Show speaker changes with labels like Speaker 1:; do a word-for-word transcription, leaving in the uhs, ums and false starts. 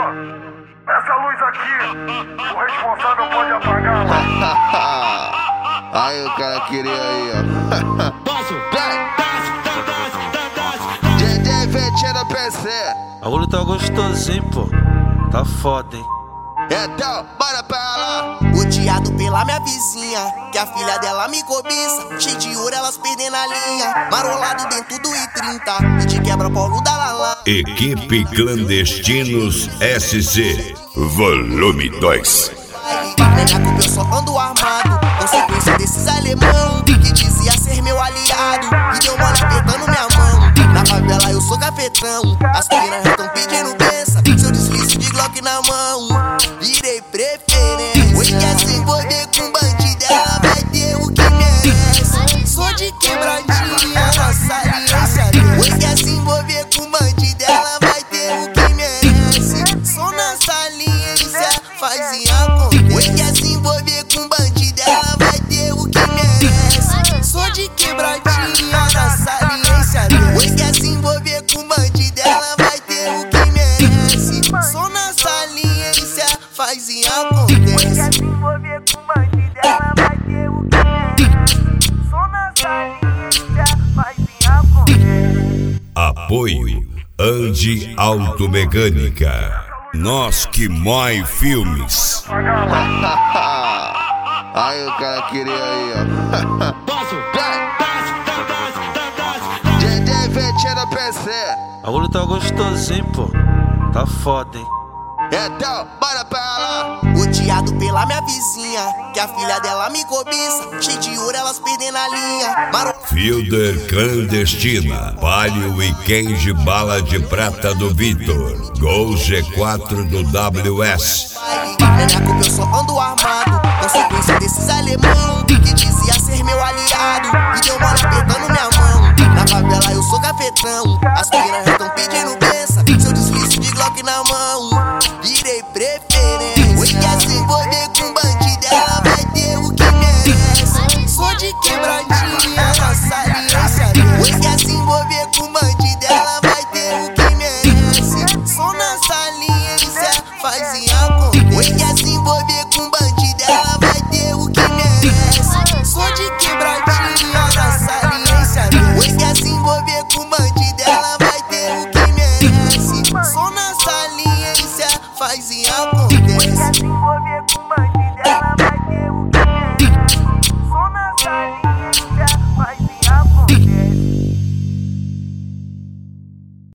Speaker 1: Essa luz aqui, o responsável pode apagá-la.
Speaker 2: Aí o cara queria aí, ó. D J Ventinho no P C.
Speaker 3: A olho tá gostosinho, pô. Tá foda, hein?
Speaker 2: Então, bora pra lá.
Speaker 4: Odiado pela minha vizinha, que a filha dela me cobiça. Cheio de ouro, elas perdendo a linha. Marolado dentro do I trinta, e de quebra-pau da Lala.
Speaker 5: Equipe Clandestinos S C, volume dois.
Speaker 4: Minha culpa, eu só ando armado. Consequência desses alemão que dizia ser meu aliado e deu mole apertando minha mão. Na favela eu sou cafetão, as piranhas tão pedindo benção. Seu deslize de Glock na mão, virei preferência. Hoje quer se envolver com bandido, ela vai ter o que merece. Sou de quebradinha, nossa aliança. Hoje quer se envolver com bandido, ela vai ter o que merece. Sou nossa aliança, fazia com. Hoje quer se envolver com bandido, ela vai ter o que merece. Sou de quebradinha, nossa aliança. Hoje quer se envolver com bandido, ela vai ter o que merece. Sou nossa aliança, faz e acontece. Hoje quer se envolver com bandido, ela vai ter o que merece. Sou nossa aliança, faz e acontece.
Speaker 5: Apoio Andi Automecânica. Nós que mói filmes.
Speaker 2: Aí o cara queria aí, ó. D J Ventinho no P C.
Speaker 3: A olho tá gostosinho, pô. Tá foda, hein?
Speaker 2: Então, bora pra lá.
Speaker 4: Odiado pela minha vizinha, que a filha dela me cobiça. Cheio de ouro, elas perdendo a linha. Maro...
Speaker 5: Fielder Clandestina, Palio e Kenji Bala de Prata do Vitor, Gol G quatro do W S.
Speaker 4: Minha culpa, eu só ando armado. Consequência desses alemão que dizia ser meu aliado e deu mole apertando minha mão. Na favela eu sou cafetão, as piranhas tão pedindo